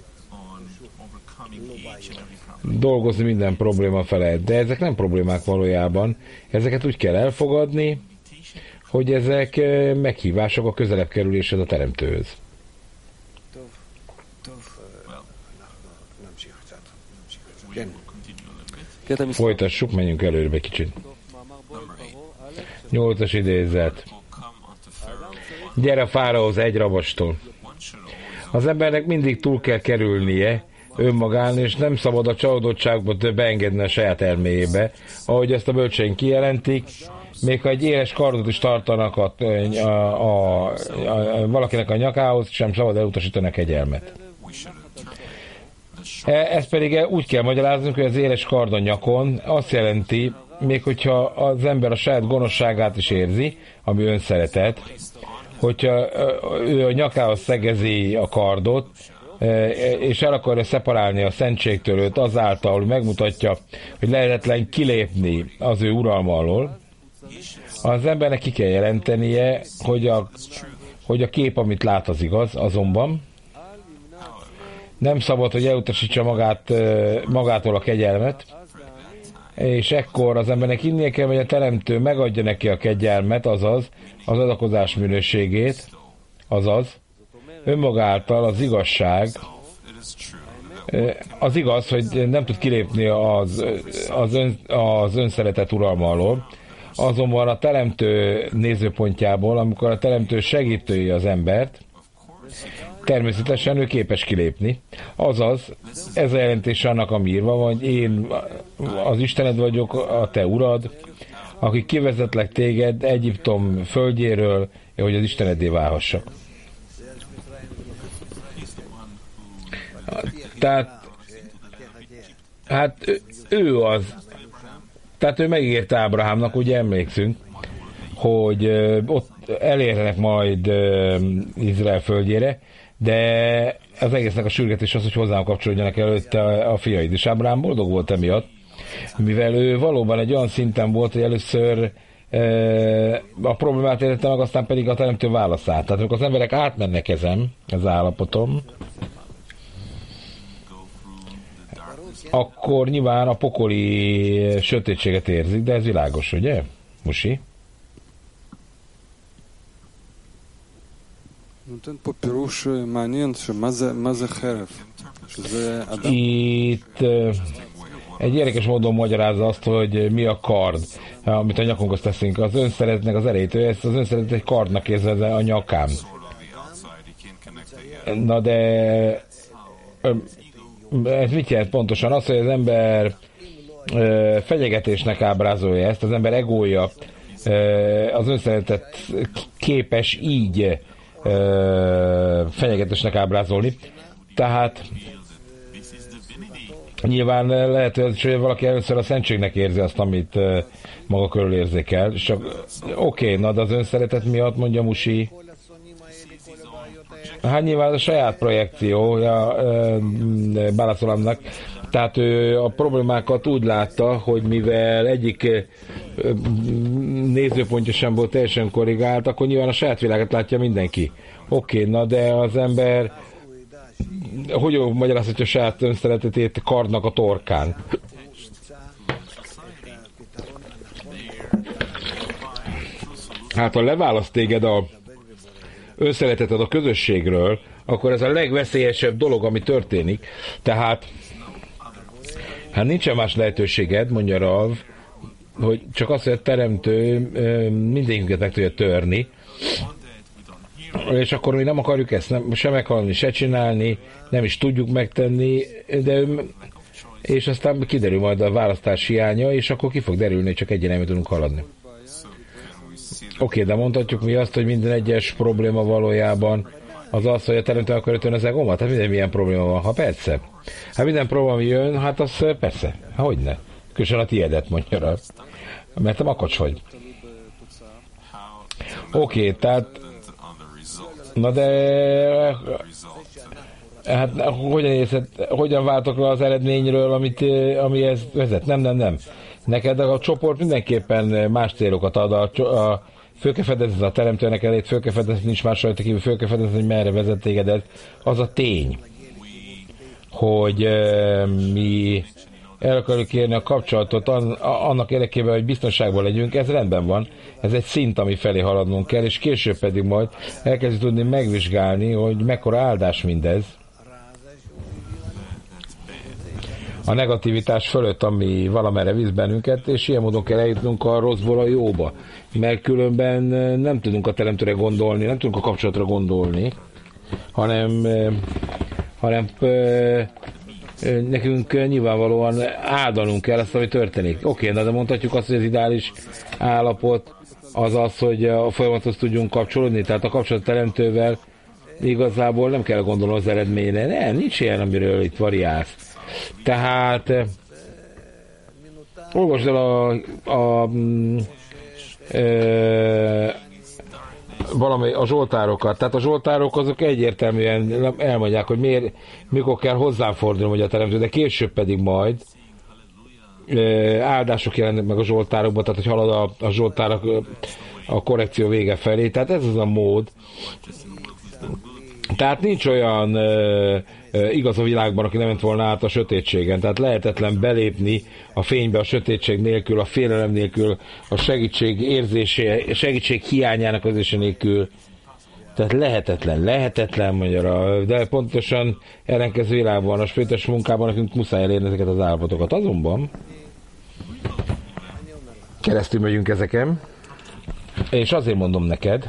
dolgozni minden probléma felett. De ezek nem problémák valójában. Ezeket úgy kell elfogadni, hogy ezek meghívások a közelebb kerülésed a teremtőhöz. Folytassuk, menjünk előre egy kicsit. Nyolcas idézet. Gyere Fáraóhoz egy rabostól. Az embernek mindig túl kell kerülnie önmagán, és nem szabad a csalódottságba beengedni a saját elméjébe. Ahogy ezt a bölcseink kijelentik, még ha egy éles kardot is tartanak a, a, a, a, valakinek a nyakához, sem szabad elutasítani a kegyelmet. Ezt pedig úgy kell magyaráznunk, hogy az éles kard a nyakon azt jelenti, még hogyha az ember a saját gonoszságát is érzi, ami önszeretet, hogyha ő a nyakához szegezi a kardot, és el akarja szeparálni a szentségtől őt azáltal, hogy megmutatja, hogy lehetetlen kilépni az ő uralma alól, az embernek ki kell jelentenie, hogy a, hogy a kép, amit lát, az igaz, azonban nem szabad, hogy elutasítsa magát, magától a kegyelmet, és ekkor az embernek innie kell, hogy a teremtő megadja neki a kegyelmet, azaz az adakozás minőségét, azaz önmagáltal az igazság, az igaz, hogy nem tud kilépni az, az, ön, az önszeretet uralma alól, azonban a teremtő nézőpontjából, amikor a teremtő segítői az embert, természetesen ő képes kilépni. Azaz, ez a jelentés annak, ami írva van, hogy én az Istened vagyok, a te urad, aki kivezetlek téged Egyiptom földjéről, hogy az Isteneddé válhassak. Tehát, hát ő az, tehát ő megígérte Ábrahámnak, ugye emlékszünk, hogy ott elérnek majd Izrael földjére, de az egésznek a sürgetés az, hogy hozzám kapcsolódjanak előtte a fiaid. És Ábrahám boldog volt emiatt, mivel ő valóban egy olyan szinten volt, hogy először a problémát értette meg, aztán pedig a teremtő válaszát. Tehát amikor az emberek átmennek ezen, ez állapotom, akkor nyilván a pokoli sötétséget érzik, de ez világos, ugye? Musi? Itt egy érdekes módon magyarázza azt, hogy mi a kard, amit a nyakunkhoz teszünk. Az önszeretnek az erejét, ő ezt az önszeretet egy kardnak érzed a nyakám. Na de ez mit jelent pontosan? Az, hogy az ember fenyegetésnek ábrázolja ezt, az ember egója az önszeretet képes így fenyegetésnek ábrázolni. Tehát nyilván lehet, hogy valaki először a szentségnek érzi azt, amit maga körül érzékel. És oké, okay, na de az önszeretet miatt, mondja Musi. Hát nyilván a saját projekciója Bálaszolamnak. Tehát ő a problémákat úgy látta, hogy mivel egyik nézőpontja sem volt teljesen korrigált, akkor nyilván a saját világot látja mindenki. Oké, okay, na de az ember hogy magyarázhatja a saját önszeretetét kardnak a torkán? Hát ha leválaszt téged a önszereteted a közösségről, akkor ez a legveszélyesebb dolog, ami történik. Tehát hát nincsen más lehetőséged, mondja Rav, hogy csak azt, hogy a teremtő mindenünket meg tudja törni, és akkor mi nem akarjuk ezt nem, se meghalni, se csinálni, nem is tudjuk megtenni, de és aztán kiderül majd a választás hiánya, és akkor ki fog derülni, hogy csak egy irányba tudunk haladni. Oké, okay, de mondhatjuk mi azt, hogy minden egyes probléma valójában az az, hogy a teremtő akarja törni az egómat? Hát minden milyen probléma van? Ha persze. Hát minden probléma jön, hát az persze. Hát hogyne. Különösen a tiédet, mondja rá. Mert te makacs vagy. Oké, okay, tehát na de hát hogyan, érzed, hogyan váltok le az eredményről, amit, ami ez vezet? Nem, nem, nem. Neked a csoport mindenképpen más célokat ad. A, a föl kell fedezni a teremtőnek elét, föl kell fedezni, nincs más rajta kívül, föl kell fedezni, hogy merre vezet téged ez. Az a tény, hogy e, mi el akarjuk kérni a kapcsolatot an, annak érdekében, hogy biztonságban legyünk, ez rendben van. Ez egy szint, ami felé haladnunk kell, és később pedig majd elkezdjük tudni megvizsgálni, hogy mekkora áldás mindez. A negativitás fölött, ami valamerre visz bennünket, és ilyen módon kell eljutnunk a rosszból a jóba. Mert különben nem tudunk a teremtőre gondolni, nem tudunk a kapcsolatra gondolni, hanem, hanem nekünk nyilvánvalóan áldanunk kell ezt, ami történik. Oké, okay, de mondhatjuk azt, hogy az ideális állapot az az, hogy a folyamathoz tudjunk kapcsolódni, tehát a kapcsolat teremtővel igazából nem kell gondolni az eredményre. Nem, nincs ilyen, amiről itt variálsz. Tehát olvasd el a, a, a, a valami a zsoltárokat. Tehát a zsoltárok azok egyértelműen elmondják, hogy miért, mikor kell hozzám fordulni, hogy a teremtő, de később pedig majd áldások jelennek meg a zsoltárokban, tehát hogy halad a, a zsoltárok a korrekció vége felé. Tehát ez az a mód. Tehát nincs olyan uh, uh, igaz a világban, aki nem ment volna át a sötétségen. Tehát lehetetlen belépni a fénybe a sötétség nélkül, a félelem nélkül, a segítség érzése, segítség hiányának érzése nélkül. Tehát lehetetlen, lehetetlen magyarra, de pontosan ellenkező világban, a spirites munkában nekünk muszáj elérni ezeket az állapotokat. Azonban keresztül megyünk ezeken, és azért mondom neked,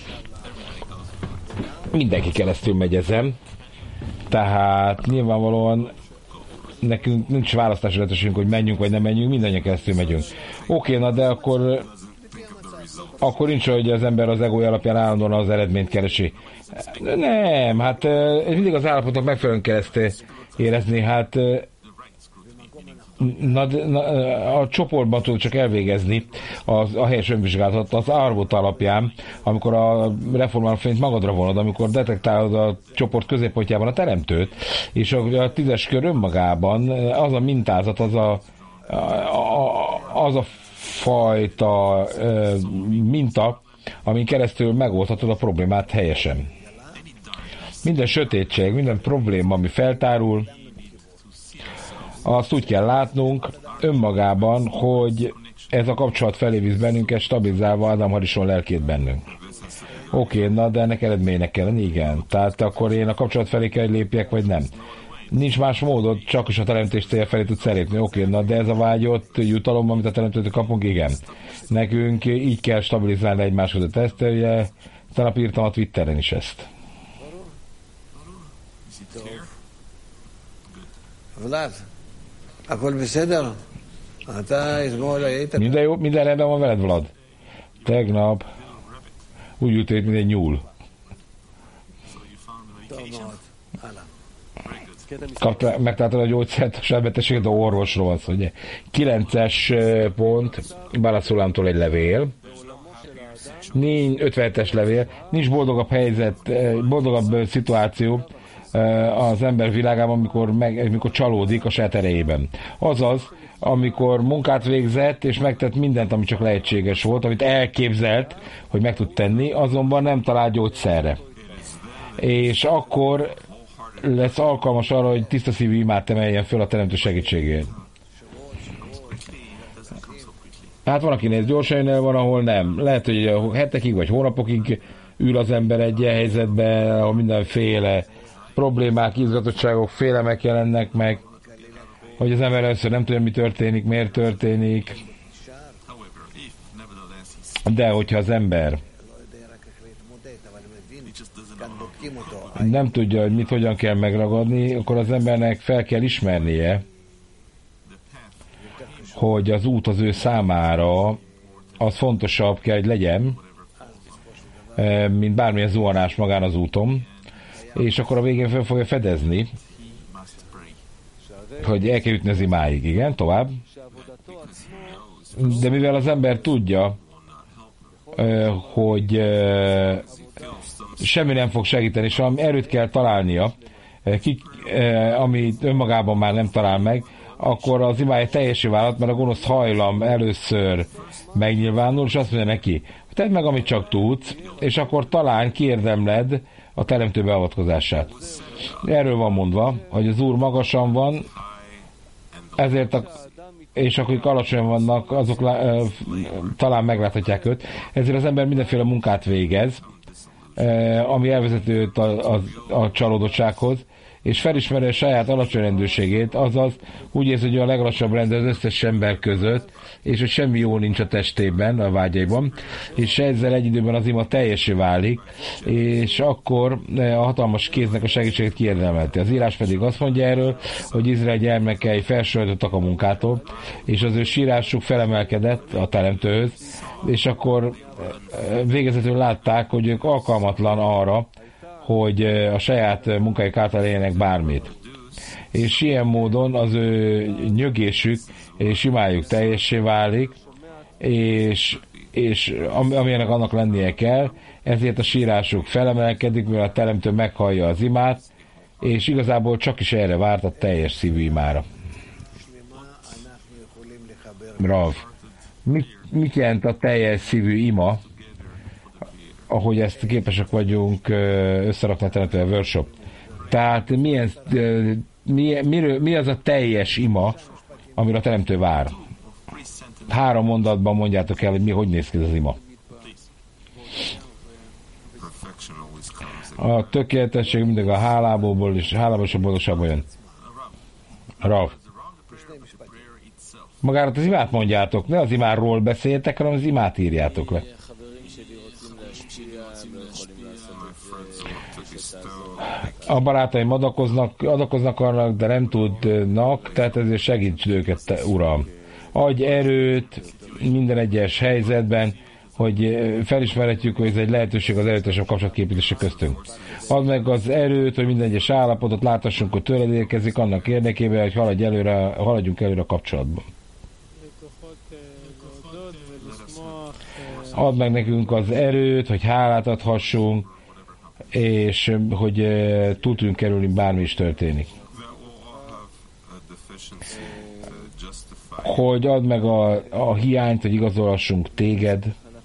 mindenki keresztül megy ezen, tehát nyilvánvalóan nekünk nincs választási lehetőségünk, hogy menjünk vagy nem menjünk, mindannyian keresztül megyünk. Oké, na de akkor akkor nincs, hogy az ember az egója alapján állandóan az eredményt keresi. Nem, hát mindig az állapotnak megfelelően kell ezt érezni, hát Na, na, a csoportban tudod csak elvégezni az, a helyes önvizsgálatot az árbot alapján, amikor a reformáló fényt magadra vonod, amikor detektálod a csoport középpontjában a teremtőt, és a, a tízes kör önmagában az a mintázat, az a, a, az a fajta e, minta, amin keresztül megoldhatod a problémát helyesen. Minden sötétség, minden probléma, ami feltárul, azt úgy kell látnunk önmagában, hogy ez a kapcsolat felé visz bennünket, stabilizálva Ádám Harison lelkét bennünk. Oké, na, de ennek eredménynek kell lenni, igen. Tehát akkor én a kapcsolat felé kell, hogy lépjek, vagy nem. Nincs más módod, csak is a teremtés célja felé tudsz elépni. Oké, na, de ez a vágyott jutalom, amit a teremtőtől kapunk, igen. Nekünk így kell stabilizálni egymás között. Ezt ugye, talán írtam a Twitteren is ezt. Vlad, akkor בסדר? אתה אתמול היית... Minden jó, minden rendben van veled, Vlad? Tegnap úgy ültél, mint egy nyúl. Kapta, megtaláltad a gyógyszert, a sebbetegséget, a orvosról van szó, ugye? kilences pont, Balaszulámtól egy levél. ötvenhetes levél. Nincs boldogabb helyzet, boldogabb szituáció az ember világában, amikor, meg, amikor csalódik a saját erejében. Azaz, amikor munkát végzett, és megtett mindent, ami csak lehetséges volt, amit elképzelt, hogy meg tud tenni, azonban nem talál gyógyszerre. És akkor lesz alkalmas arra, hogy tiszta szívű imát emeljen föl a teremtő segítségért. Hát van, akinek gyorsan jön el, van, ahol nem. Lehet, hogy hetekig vagy hónapokig ül az ember egy ilyen helyzetben, ahol mindenféle problémák, izgatottságok, félemek jelennek meg, hogy az ember először nem tudja, mi történik, miért történik. De hogyha az ember nem tudja, hogy mit, hogyan kell megragadni, akkor az embernek fel kell ismernie, hogy az út az ő számára az fontosabb kell, hogy legyen, mint bármilyen zuhanás magán az úton, és akkor a végén fel fogja fedezni, hogy el kell jutni az imáig, igen, tovább. De mivel az ember tudja, hogy semmi nem fog segíteni, és valami erőt kell találnia, amit önmagában már nem talál meg, akkor az imája teljessé vált, mert a gonosz hajlam először megnyilvánul, és azt mondja neki, tedd meg, amit csak tudsz, és akkor talán kiérdemled a teremtő beavatkozását. Erről van mondva, hogy az Úr magasan van, ezért a, és akik alacsonyan vannak, azok uh, talán megláthatják őt. Ezért az ember mindenféle munkát végez, uh, ami elvezető őt a, a, a csalódottsághoz, és felismeri a saját alacsony rendőrségét, azaz úgy érzi, hogy a legalacsonyabb rend az összes ember között, és hogy semmi jó nincs a testében, a vágyaiban, és ezzel egy időben az ima teljesé válik, és akkor a hatalmas kéznek a segítségét kiérdemelti. Az írás pedig azt mondja erről, hogy Izrael gyermekei felsoroltak a munkától, és az ő sírásuk felemelkedett a teremtőhöz, és akkor végezetül látták, hogy ők alkalmatlan arra, hogy a saját munkájuk által éljenek bármit. És ilyen módon az ő nyögésük és imájuk teljessé válik, és, és amilyenek annak lennie kell, ezért a sírásuk felemelkedik, mivel a teremtő meghallja az imát, és igazából csak is erre várt a teljes szívű imára. Rav, mit, mit jelent a teljes szívű ima, ahogy ezt képesek vagyunk összerakni a teremtővel workshop? Tehát milyen, mi, miről, mi az a teljes ima, amire a teremtő vár? Három mondatban mondjátok el, hogy mi, hogy néz ki ez az ima. A tökéletesség mindig a hálából és hálából és a boldogságból jön. Rav. Magárat az imát mondjátok, ne az imáról beszéltek, hanem az imát írjátok le. A barátaim adakoznak, adakoznak arra, de nem tudnak, tehát ezért segíts őket, te, Uram. Adj erőt minden egyes helyzetben, hogy felismerhetjük, hogy ez egy lehetőség az erőteljesebb kapcsolatképítése köztünk. Add meg az erőt, hogy minden egyes állapotot láthassunk, hogy tőled érkezik annak érdekében, hogy haladj előre, haladjunk előre a kapcsolatban. Add meg nekünk az erőt, hogy hálát adhassunk, és hogy túl tudjunk kerülni, bármi is történik. Hogy add meg a, a hiányt, hogy igazolhassunk téged,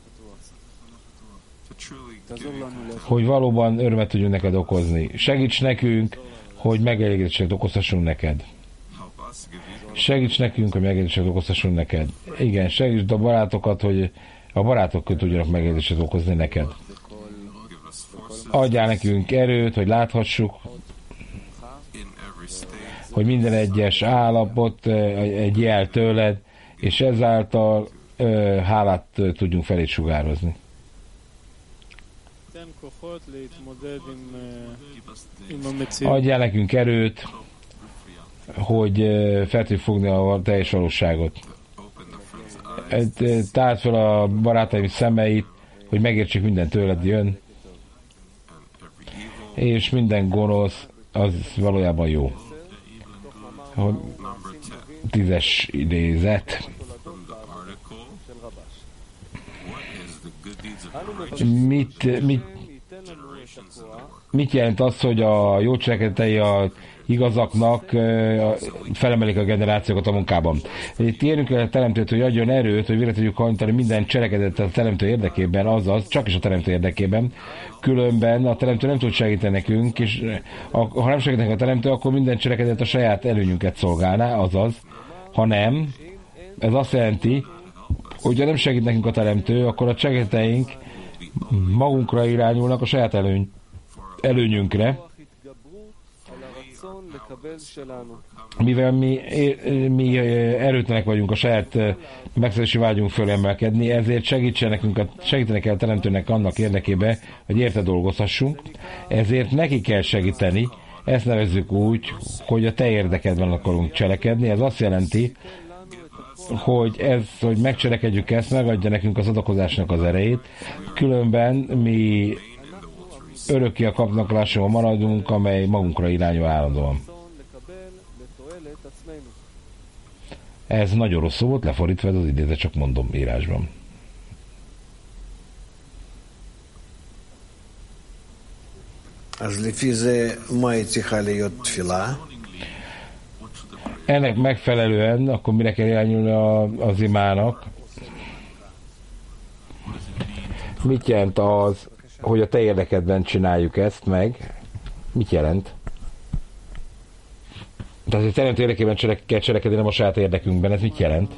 hogy valóban örömet tudjunk neked okozni. Segíts nekünk, hogy megelégedéseket okozhassunk neked. Segíts nekünk, hogy megelégedéseket okozhassunk neked. Igen, segítsd a barátokat, hogy a barátok tudjanak megelégedéseket okozni neked. Adjál nekünk erőt, hogy láthassuk, hogy minden egyes állapot egy jel tőled, és ezáltal hálát tudjunk felé sugározni. Adjál nekünk erőt, hogy fel tudjuk fogni a teljes valóságot. Tárd fel a barátaim szemeit, hogy megértsük, minden tőled jön, és minden gonosz az valójában jó. Tízes idézet. Mit, mit, mit jelent az, hogy a jó cselekedetei a igazaknak felemelik a generációkat a munkában? Itt érünk el a teremtőt, hogy adjon erőt, hogy végre tudjuk hajtani minden cselekedetet a teremtő érdekében, azaz csak is a teremtő érdekében. Különben a teremtő nem tud segíteni nekünk, és ha nem segítenek a teremtő, akkor minden cselekedet a saját előnyünket szolgálná, azaz, ha nem, ez azt jelenti, hogy ha nem segít nekünk a teremtő, akkor a cselekedeteink magunkra irányulnak, a saját előny, előnyünkre, mivel mi, mi erőtlenek vagyunk a saját megszerzési vágyunk föl emelkedni, ezért segítsen nekünk, segítenek kell a teremtőnek annak érdekében, hogy érte dolgozhassunk, ezért neki kell segíteni, ezt nevezzük úgy, hogy a te érdekedben akarunk cselekedni, ez azt jelenti, hogy ez, hogy megcselekedjük ezt, megadja nekünk az adakozásnak az erejét, különben mi örökké a kapnaklásról maradunk, amely magunkra irányul állandóan. Ez nagyon rosszul volt, lefordítva ez az idézet, csak mondom írásban. Ennek megfelelően, akkor mire kell irányulni az imának? Mit jelent az, hogy a te érdekedben csináljuk ezt meg? Mit jelent? Tehát, hogy teremtő érdekében cselek, kell cselekedni, nem a saját érdekünkben. Ez mit jelent?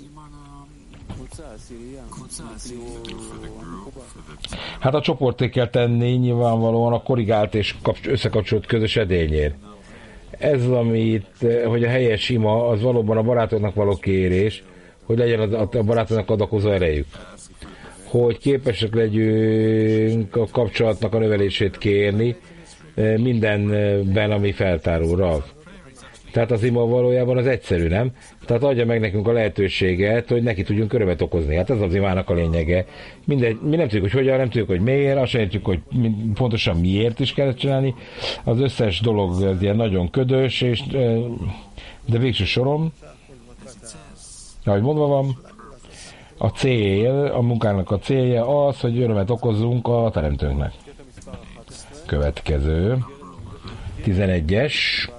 Hát a csoporté kell tenni nyilvánvalóan a korrigált és összekapcsolt közös edényért. Ez, amit, hogy a helyes ima, az valóban a barátoknak való kérés, hogy legyen a, a barátoknak adakozó erejük. Hogy képesek legyünk a kapcsolatnak a növelését kérni mindenben, ami feltárul, Rav. Tehát az ima valójában az egyszerű, nem? Tehát adja meg nekünk a lehetőséget, hogy neki tudjunk örömet okozni. Hát ez az imának a lényege. Mindegy, mi nem tudjuk, hogy hogyan, nem tudjuk, hogy miért, azt sem értjük, hogy pontosan miért is kell csinálni. Az összes dolog ez ilyen nagyon ködös, és, de végső soron, ahogy mondva van, a cél, a munkának a célja az, hogy örömet okozzunk a teremtőnknek. Következő. tizenegyes.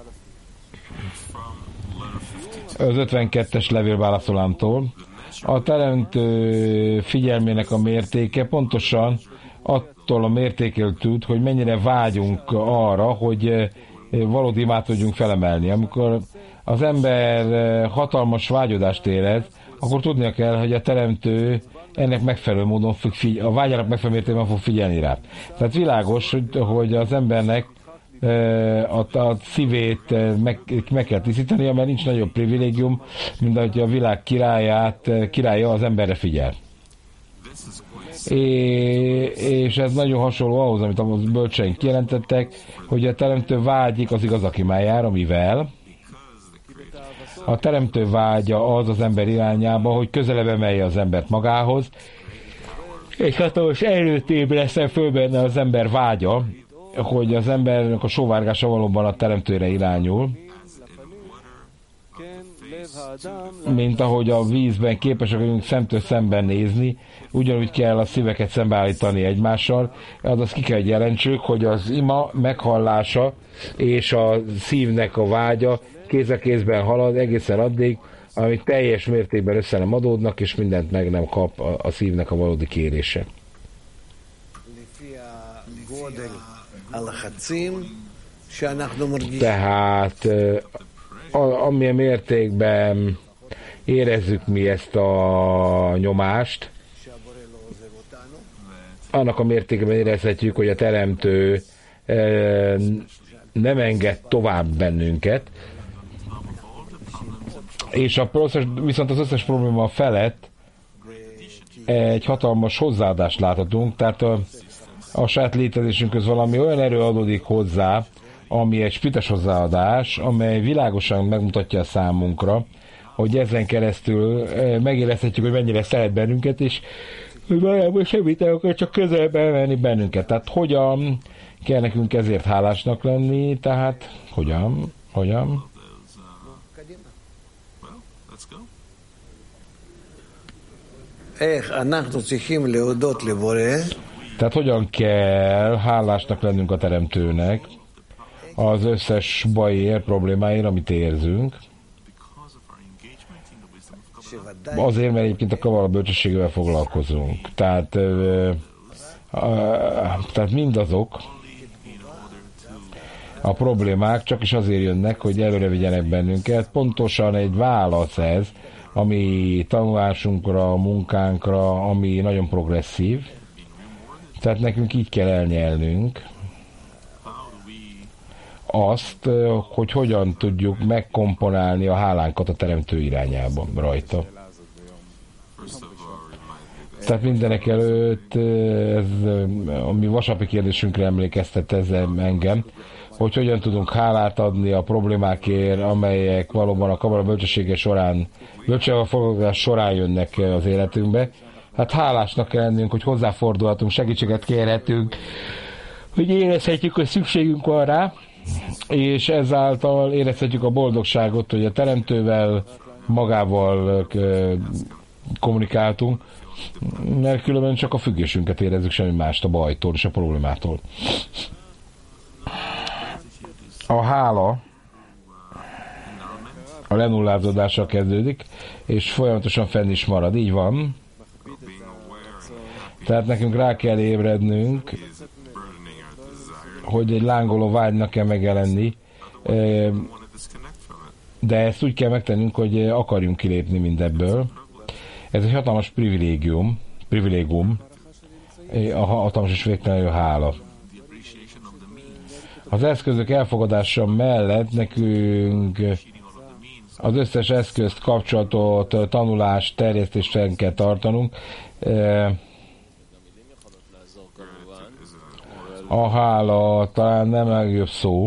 Az ötvenkettes levélválaszolámtól. A teremtő figyelmének a mértéke pontosan attól a mértékkel tud, hogy mennyire vágyunk arra, hogy valódi imát tudjunk felemelni. Amikor az ember hatalmas vágyodást érez, akkor tudnia kell, hogy a teremtő ennek megfelelő módon fog figy- a vágyának megfelelő mértékben fog figyelni rá. Tehát világos, hogy, hogy az embernek a, a szívét meg, meg kell tisztítania, mert nincs nagyobb privilégium, mint hogy a világ királyát, királya az emberre figyel. É, és ez nagyon hasonló ahhoz, amit a bölcseink kijelentettek, hogy a teremtő vágyik az igazak imájára, mivel a teremtő vágya az az ember irányába, hogy közelebb emelje az embert magához, egy hatalmas erőt ébreszten föl benne az ember vágya, hogy az embernek a sóvárgása valóban a teremtőre irányul, mint ahogy a vízben képesek vagyunk szemtől szemben nézni, ugyanúgy kell a szíveket szembeállítani egymással, azaz ki kell, hogy jelentsük, hogy az ima meghallása és a szívnek a vágya kéz a kézben halad egészen addig, amit teljes mértékben össze nem adódnak, és mindent meg nem kap a, a szívnek a valódi kérése. Tehát a, amilyen mértékben érezzük mi ezt a nyomást, annak a mértékben érezhetjük, hogy a teremtő nem enged tovább bennünket, és a process, viszont az összes probléma felett egy hatalmas hozzáadást láthatunk, tehát a, a saját létezésünkhöz valami olyan erő adódik hozzá, ami egy spites hozzáadás, amely világosan megmutatja a számunkra, hogy ezen keresztül megérezhetjük, hogy mennyire szeret bennünket, és hogy valójában semmit nem akar, csak közelbe elvenni bennünket. Tehát hogyan kell nekünk ezért hálásnak lenni, tehát hogyan, hogyan? Tehát hogyan kell hálásnak lennünk a teremtőnek az összes bajért, problémáért, amit érzünk. Azért, mert egyébként a Kabala bölcsességével foglalkozunk. Tehát, ö, ö, tehát mindazok a problémák csak is azért jönnek, hogy előre vigyenek bennünket. Pontosan egy válasz ez, ami tanulásunkra, munkánkra, ami nagyon progresszív. Tehát nekünk így kell elnyelnünk azt, hogy hogyan tudjuk megkomponálni a hálánkat a teremtő irányába rajta. Tehát mindenek előtt, ez a mi vasapi kérdésünkre emlékeztet ez engem, hogy hogyan tudunk hálát adni a problémákért, amelyek valóban a Kabala bölcsessége során, bölcsessége foglalkozás során jönnek az életünkbe. Hát hálásnak kell lennünk, hogy hozzáfordulhatunk, segítséget kérhetünk, hogy érezhetjük, hogy szükségünk van rá, és ezáltal érezhetjük a boldogságot, hogy a teremtővel, magával kommunikáltunk, mert különben csak a függésünket érezzük, semmi mást, a bajtól és a problémától. A hála a lenullázódással kezdődik, és folyamatosan fenn is marad. Így van. Tehát nekünk rá kell ébrednünk, hogy egy lángoló vágynak kell megjelenni, de ezt úgy kell megtennünk, hogy akarjunk kilépni mindebből. Ez egy hatalmas privilégium, privilégium, a hatalmas és végtelenül hála. Az eszközök elfogadása mellett nekünk az összes eszközt, kapcsolatot, tanulást, terjesztést kell tartanunk. A hála talán nem legjobb szó.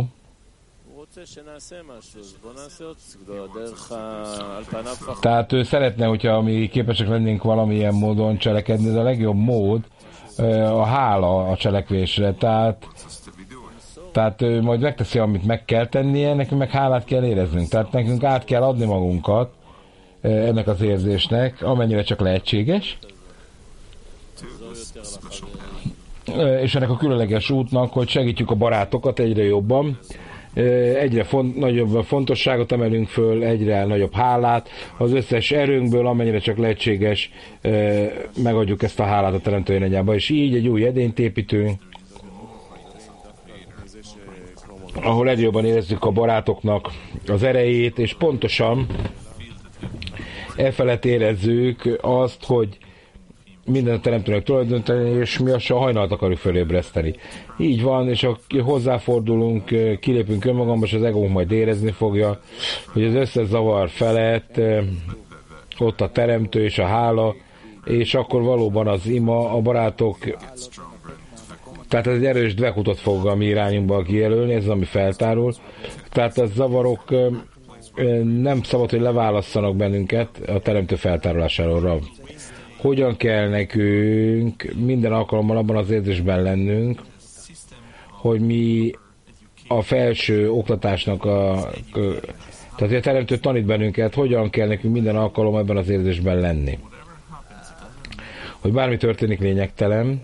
Tehát ő szeretne, hogyha mi képesek lennénk valamilyen módon cselekedni, ez a legjobb mód a hála a cselekvésre. Tehát, tehát ő majd megteszi, amit meg kell tennie, nekünk meg hálát kell éreznünk. Tehát nekünk át kell adni magunkat ennek az érzésnek, amennyire csak lehetséges. És ennek a különleges útnak, hogy segítjük a barátokat egyre jobban, egyre font, nagyobb fontosságot emelünk föl, egyre nagyobb hálát, az összes erőnkből, amennyire csak lehetséges, megadjuk ezt a hálát a teremtő irányába, és így egy új edényt építünk, ahol egyre jobban érezzük a barátoknak az erejét, és pontosan elfelett érezzük azt, hogy minden a teremtőnek tulajdonítani, és mi azt a hajnalt akarjuk fölébreszteni. Így van, és ha hozzáfordulunk, kilépünk önmagamba, és az egónk majd érezni fogja, hogy az összes zavar felett ott a teremtő és a hála, és akkor valóban az ima, a barátok, tehát ez egy erős dvekutat fog a mi irányunkba kijelölni, ez az, ami feltárul. Tehát a zavarok nem szabad, hogy leválasszanak bennünket a teremtő feltárolásáról. hogyan kell nekünk minden alkalommal abban az érzésben lennünk, hogy mi a felső oktatásnak a... Tehát a teremtő tanít bennünket, hogyan kell nekünk minden alkalommal ebben az érzésben lenni. Hogy bármi történik, lényegtelen.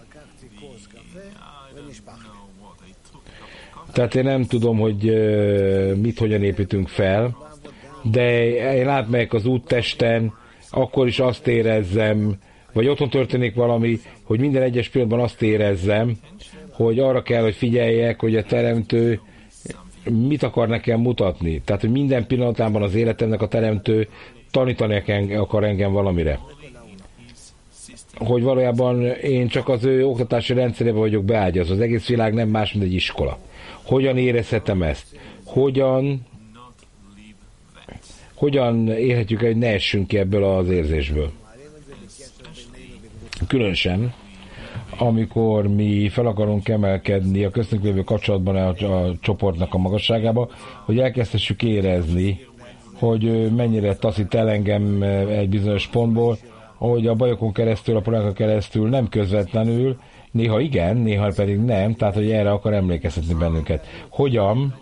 Tehát én nem tudom, hogy mit, hogyan építünk fel, de én átmegyek az úttesten, akkor is azt érezzem, vagy otthon történik valami, hogy minden egyes pillanatban azt érezzem, hogy arra kell, hogy figyeljek, hogy a teremtő mit akar nekem mutatni. Tehát, hogy minden pillanatában az életemnek a teremtő tanítani akar engem valamire. Hogy valójában én csak az ő oktatási rendszerében vagyok beágyazva. Az egész világ nem más, mint egy iskola. Hogyan érezhetem ezt? Hogyan hogyan érhetjük el, hogy ne essünk ki ebből az érzésből? Különösen, amikor mi fel akarunk emelkedni a köztünk lévő kapcsolatban a, a csoportnak a magasságába, hogy elkezdhessük érezni, hogy mennyire taszít el engem egy bizonyos pontból, ahogy a bajokon keresztül, a problémákon keresztül nem közvetlenül, néha igen, néha pedig nem, tehát hogy erre akar emlékeztetni bennünket. Hogyan?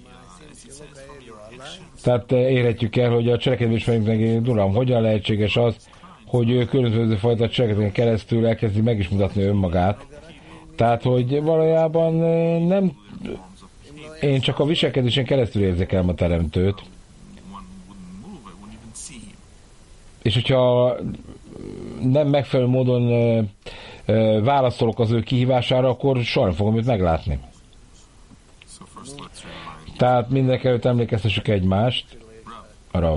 Tehát érhetjük el, hogy a cselekedés meg Uram, hogyan lehetséges az, hogy ő különböző fajta cselekedeten keresztül elkezdi meg is mutatni önmagát. Tehát, hogy valójában nem, én csak a viselkedésen keresztül érzékelem a teremtőt. És hogyha nem megfelelő módon válaszolok az ő kihívására, akkor soha nem fogom őt meglátni. Tehát mindenek előtt emlékeztessük egymást. Rav.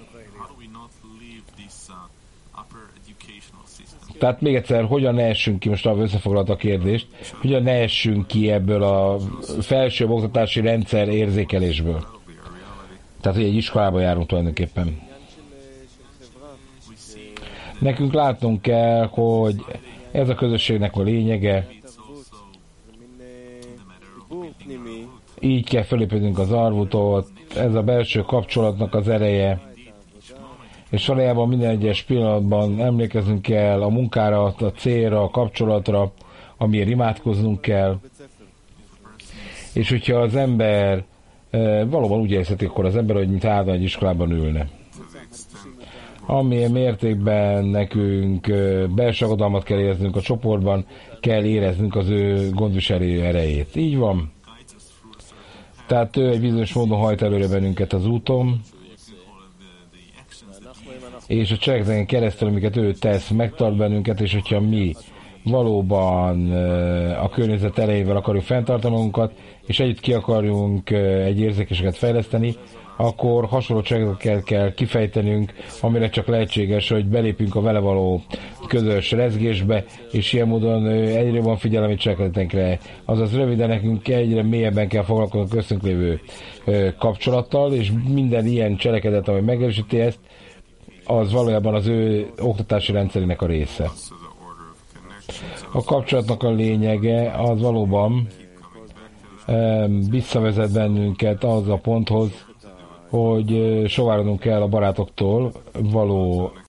Tehát még egyszer, hogyan ne essünk ki, most összefoglalt a kérdést, hogyan ne essünk ki ebből a felső oktatási rendszer érzékelésből. Tehát, hogy egy iskolába járunk tulajdonképpen. Nekünk látnunk kell, hogy ez a közösségnek a lényege, így kell felépítünk az arvutot, ez a belső kapcsolatnak az ereje, és valójában minden egyes pillanatban emlékezünk kell a munkára, a célra, a kapcsolatra, amiért imádkoznunk kell, és hogyha az ember valóban úgy érzheti, akkor az ember, hogy mint állandóan egy iskolában ülne. Amilyen mértékben nekünk belső aggodalmat kell éreznünk a csoportban, kell éreznünk az ő gondviselő erejét. Így van. Tehát ő egy bizonyos módon hajt előre bennünket az úton, és a cselekedeten keresztül, amiket ő tesz, megtart bennünket, és hogyha mi valóban a környezet erejével akarjuk fenntartani magunkat, és együtt ki akarjunk egy érzékeseket fejleszteni, akkor hasonló cselekedeteket kell kifejtenünk, amire csak lehetséges, hogy belépünk a vele való közös rezgésbe, és ilyen módon egyre van figyelemi cselekedetekre. Azaz röviden nekünk egyre mélyebben kell foglalkozni a köztünk lévő kapcsolattal, és minden ilyen cselekedet, ami megerősíti ezt, az valójában az ő oktatási rendszerének a része. A kapcsolatnak a lényege az valóban visszavezet bennünket az a ponthoz, hogy sovárogunk kell a barátoktól való